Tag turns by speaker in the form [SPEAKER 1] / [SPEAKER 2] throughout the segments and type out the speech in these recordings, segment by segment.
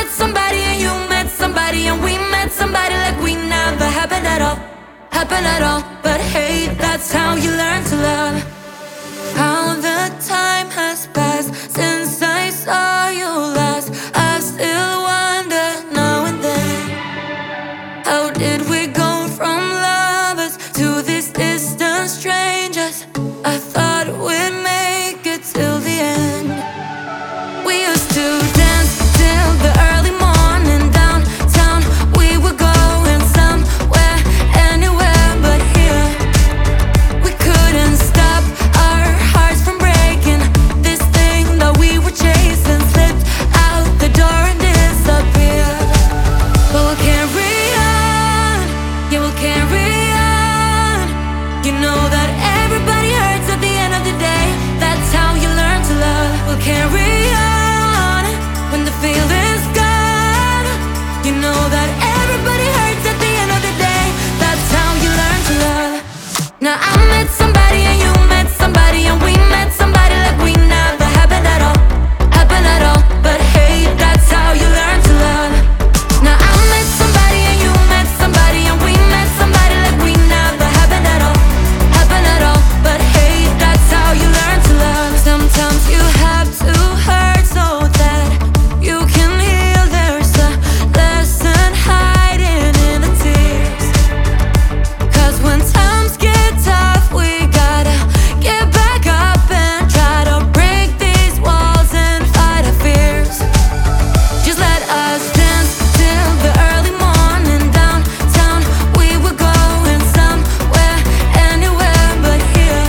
[SPEAKER 1] met somebody and you met somebody and we met somebody like we never happened at all, happened at all. But hey, that's how you learn to love. How the time has passed since I saw you last. I still wonder now and then, how did we go from lovers to these distant strangers? I thought we'd make it till the end. We used to dance till the early morning downtown. We were going somewhere, anywhere but here. We couldn't stop our hearts from breaking. This thing that we were chasing slipped out the door and disappeared. But we'll carry on, yeah, we'll carry on. You know that everybody hurts at the end of the day. That's how you learn to love. We'll carry on when the feeling's gone. You know that everybody hurts at the end of the day. That's how you learn to love. Now I met somebody and you met somebody and we met somebody like we never happened at all, happened at all. But hey, that's how you learn to love. Now I met somebody and you met somebody and we met somebody like we never happened at all, happened at all. But hey, that's how you learn to love. Sometimes you have to hurt so that you can heal. There's a lesson hiding in the tears. 'Cause when times get tough, we gotta get back up and try to break these walls and fight our fears. Just let us dance till the early morning downtown. We were going somewhere, anywhere but here.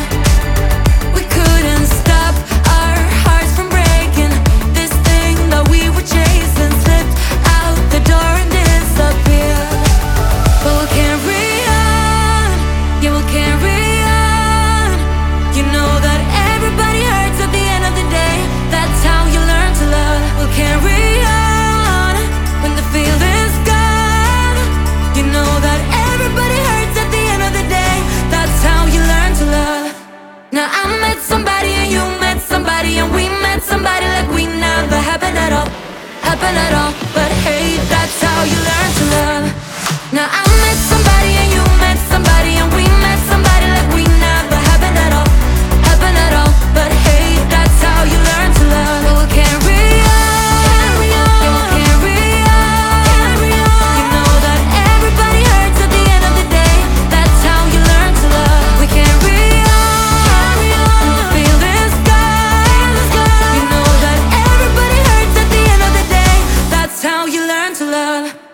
[SPEAKER 1] We couldn't stop our hearts from breaking. This thing that we were chasing slipped out the door and disappeared. But we'll carry on, yeah, we'll carry on. You know that everybody hurts at the end of the day. That's how you learn to love. We'll carry on when the feeling's gone. You know that everybody hurts at the end of the day. That's how you learn to love. Now I met somebody and you met somebody and we met somebody like we never happened at all, happened at all. But hey, that's how you learn to love. Now I met somebody and you met somebody and we met somebody like we never happened at all, happened at all. But hey, that's how you learn to love. But we'll carry on, yeah, we'll carry on. You know that everybody hurts at the end of the day. That's how you learn to love. We carry on when the feeling's gone. You know that everybody hurts at the end of the day. That's how you learn to love.